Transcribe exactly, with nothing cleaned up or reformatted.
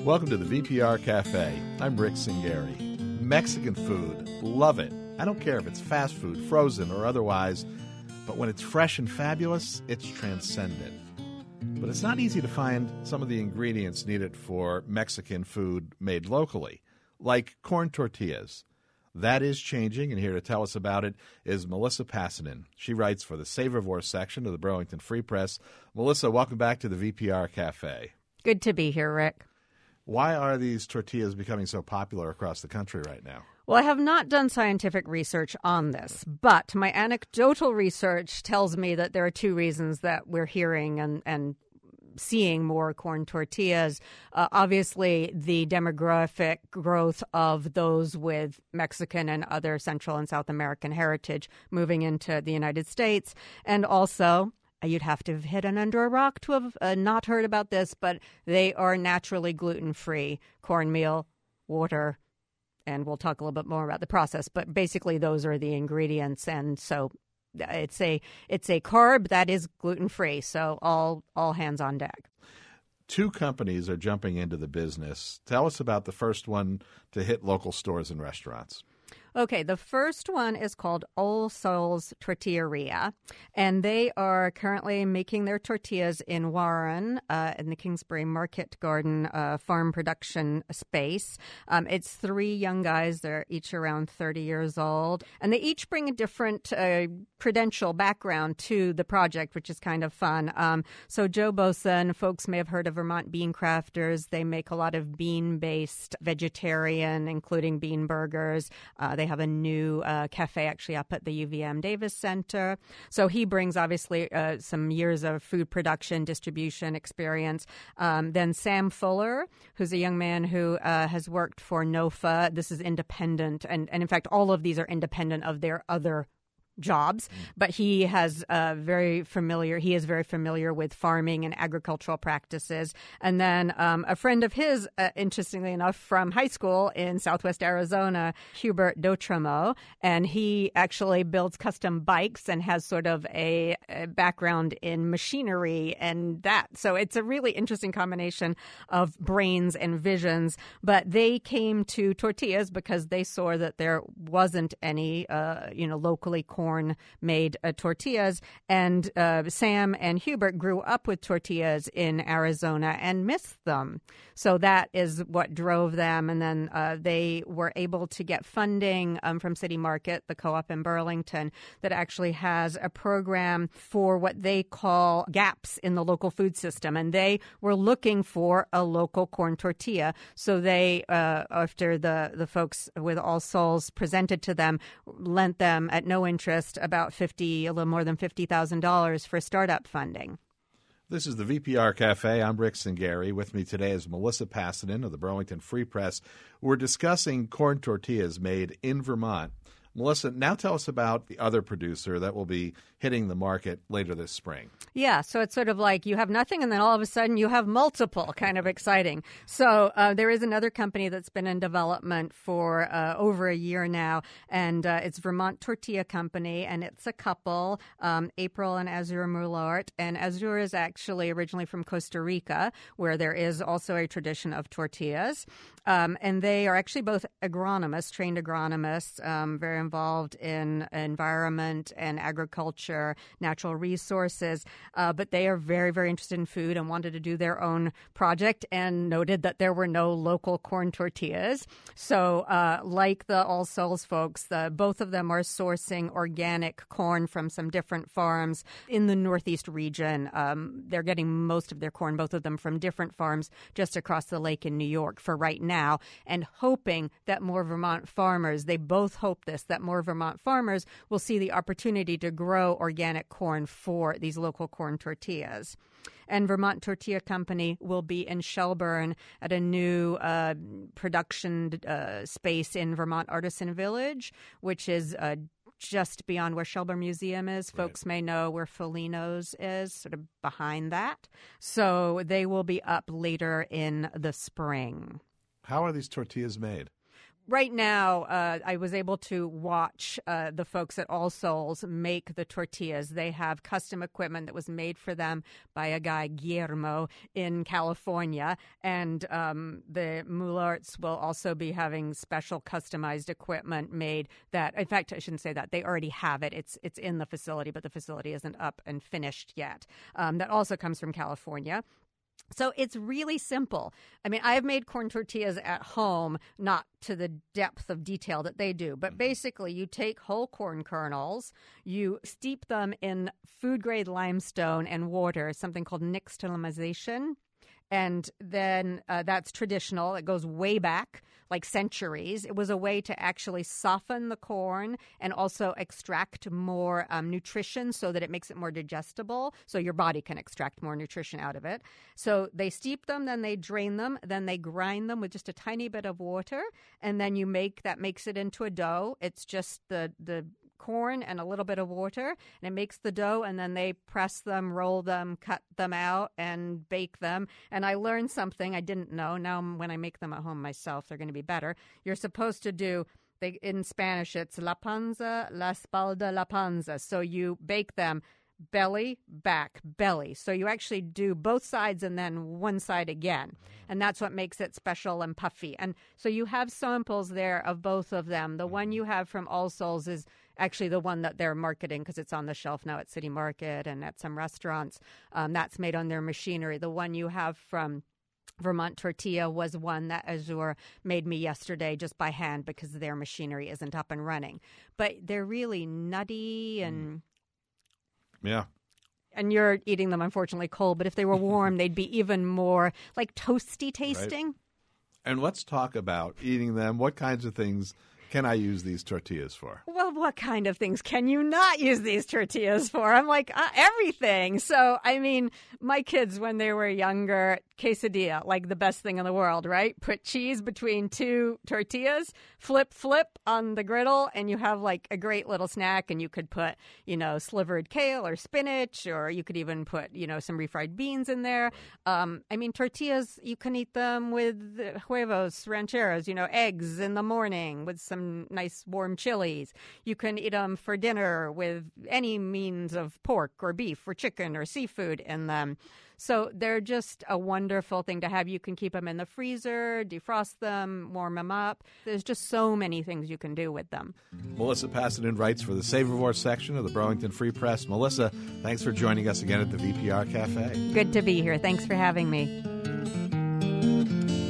Welcome to the V P R Cafe. I'm Rick Singari. Mexican food, love it. I don't care if it's fast food, frozen, or otherwise, but when it's fresh and fabulous, it's transcendent. But it's not easy to find some of the ingredients needed for Mexican food made locally, like corn tortillas. That is changing, and here to tell us about it is Melissa Passanen. She writes for the Savorvore section of the Burlington Free Press. Melissa, welcome back to the V P R Cafe. Good to be here, Rick. Why are these tortillas becoming so popular across the country right now? Well, I have not done scientific research on this, but my anecdotal research tells me that there are two reasons that we're hearing and, and seeing more corn tortillas. Uh, obviously, the demographic growth of those with Mexican and other Central and South American heritage moving into the United States, and also you'd have to have hidden under a rock to have uh, not heard about this, but they are naturally gluten-free. Cornmeal, water, and we'll talk a little bit more about the process. But basically, those are the ingredients, and so it's a it's a carb that is gluten-free. So all all hands on deck. Two companies are jumping into the business. Tell us about the first one to hit local stores and restaurants. Okay, the first one is called All Souls Tortilleria, and they are currently making their tortillas in Warren, uh, in the Kingsbury Market Garden uh, farm production space. Um, it's three young guys. They're each around thirty years old, and they each bring a different uh, credential background to the project, which is kind of fun. Um, so Joe Boson, folks may have heard of Vermont Bean Crafters. They make a lot of bean-based vegetarian, including bean burgers. Uh, they have a new uh, cafe actually up at the U V M Davis Center. So he brings obviously uh, some years of food production, distribution experience. Um, then Sam Fuller, who's a young man who uh, has worked for NOFA. This is independent. And, and in fact, all of these are independent of their other jobs, but he has uh, very familiar, he is very familiar with farming and agricultural practices. And then um, a friend of his, uh, interestingly enough, from high school in Southwest Arizona, Hubert Dotremo, and he actually builds custom bikes and has sort of a, a background in machinery and that. So it's a really interesting combination of brains and visions. But they came to tortillas because they saw that there wasn't any, uh, you know, locally corn made uh, tortillas, and uh, Sam and Hubert grew up with tortillas in Arizona and missed them. So that is what drove them, and then uh, they were able to get funding um, from City Market, the co-op in Burlington, that actually has a program for what they call gaps in the local food system, and they were looking for a local corn tortilla. So they, uh, after the, the folks with All Souls presented to them, lent them at no interest about fifty, a little more than fifty thousand dollars for startup funding. This is the V P R Cafe. I'm Rick Singari. With me today is Melissa Passanen of the Burlington Free Press. We're discussing corn tortillas made in Vermont. Melissa, now tell us about the other producer that will be hitting the market later this spring. Yeah, so it's sort of like you have nothing and then all of a sudden you have multiple, kind of exciting. So uh, there is another company that's been in development for uh, over a year now, and uh, it's Vermont Tortilla Company, and it's a couple, um, April and Azur Moulart. And Azur is actually originally from Costa Rica, where there is also a tradition of tortillas. Um, and they are actually both agronomists, trained agronomists, um, very involved in environment and agriculture, natural resources. Uh, but they are very, very interested in food and wanted to do their own project and noted that there were no local corn tortillas. So uh, like the All Souls folks, the, both of them are sourcing organic corn from some different farms in the Northeast region. Um, they're getting most of their corn, both of them, from different farms just across the lake in New York for right now. Now, and hoping that more Vermont farmers, they both hope this, that more Vermont farmers will see the opportunity to grow organic corn for these local corn tortillas. And Vermont Tortilla Company will be in Shelburne at a new uh, production uh, space in Vermont Artisan Village, which is uh, just beyond where Shelburne Museum is. Right. Folks may know where Folino's is, sort of behind that. So they will be up later in the spring. How are these tortillas made? right now, uh, I was able to watch uh, the folks at All Souls make the tortillas. They have custom equipment that was made for them by a guy, Guillermo, in California. And um, the Moulards will also be having special customized equipment made that, in fact, I shouldn't say that. They already have it. It's it's in the facility, but the facility isn't up and finished yet. Um, that also comes from California. So it's really simple. I mean, I have made corn tortillas at home, not to the depth of detail that they do. But basically, you take whole corn kernels, you steep them in food-grade limestone and water, something called nixtamalization. And then uh, that's traditional. It goes way back, like centuries. It was a way to actually soften the corn and also extract more um, nutrition so that it makes it more digestible, so your body can extract more nutrition out of it. So they steep them, then they drain them, then they grind them with just a tiny bit of water, and then you make that makes it into a dough. It's just the the corn and a little bit of water, and it makes the dough, and then they press them, roll them, cut them out, and bake them. And I learned something I didn't know. Now when I make them at home myself, they're going to be better. You're supposed to do, they, in Spanish, it's la panza, la espalda, la panza. So you bake them belly, back, belly. So you actually do both sides and then one side again. And that's what makes it special and puffy. And so you have samples there of both of them. The one you have from All Souls is actually the one that they're marketing because it's on the shelf now at City Market and at some restaurants. Um, that's made on their machinery. The one you have from Vermont Tortilla was one that Azure made me yesterday just by hand because their machinery isn't up and running. But they're really nutty and... Yeah. And you're eating them, unfortunately, cold. But if they were warm, they'd be even more like toasty tasting. Right. And let's talk about eating them. What kinds of things can I use these tortillas for? Well, what kind of things can you not use these tortillas for? I'm like, uh, everything. So, I mean, my kids, when they were younger, quesadilla, like the best thing in the world, right? Put cheese between two tortillas, flip, flip on the griddle, and you have like a great little snack. And you could put, you know, slivered kale or spinach, or you could even put, you know, some refried beans in there. Um, I mean, tortillas, you can eat them with huevos, rancheros, you know, eggs in the morning with some nice warm chilies. You can eat them for dinner with any means of pork or beef or chicken or seafood in them. So they're just a wonderful thing to have. You can keep them in the freezer, defrost them, warm them up. There's just so many things you can do with them. Melissa Passenden writes for the Savorvore section of the Burlington Free Press. Melissa, thanks for joining us again at the V P R Cafe. Good to be here. Thanks for having me.